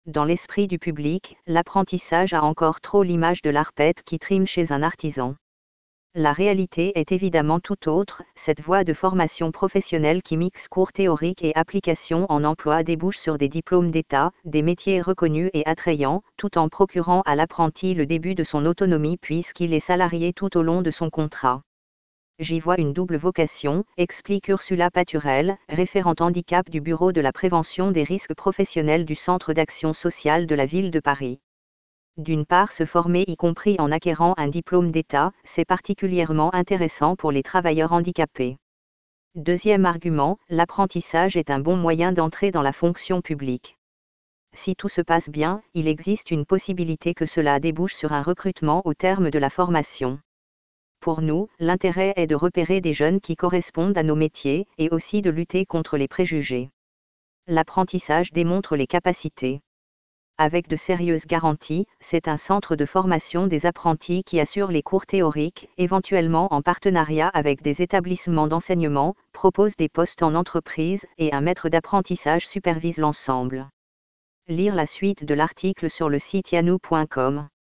Dans l'esprit du public, l'apprentissage a encore trop l'image de l'arpète qui trime chez un artisan. La réalité est évidemment tout autre, cette voie de formation professionnelle qui mixe cours théorique et application en emploi débouche sur des diplômes d'État, des métiers reconnus et attrayants, tout en procurant à l'apprenti le début de son autonomie puisqu'il est salarié tout au long de son contrat. J'y vois une double vocation, explique Ursula Paturel, référente handicap du Bureau de la prévention des risques professionnels du Centre d'action sociale de la ville de Paris. D'une part, se former y compris en acquérant un diplôme d'État, c'est particulièrement intéressant pour les travailleurs handicapés. Deuxième argument, l'apprentissage est un bon moyen d'entrer dans la fonction publique. Si tout se passe bien, il existe une possibilité que cela débouche sur un recrutement au terme de la formation. Pour nous, l'intérêt est de repérer des jeunes qui correspondent à nos métiers, et aussi de lutter contre les préjugés. L'apprentissage démontre les capacités. Avec de sérieuses garanties, c'est un centre de formation des apprentis qui assure les cours théoriques, éventuellement en partenariat avec des établissements d'enseignement, propose des postes en entreprise et un maître d'apprentissage supervise l'ensemble. Lire la suite de l'article sur le site yanou.com.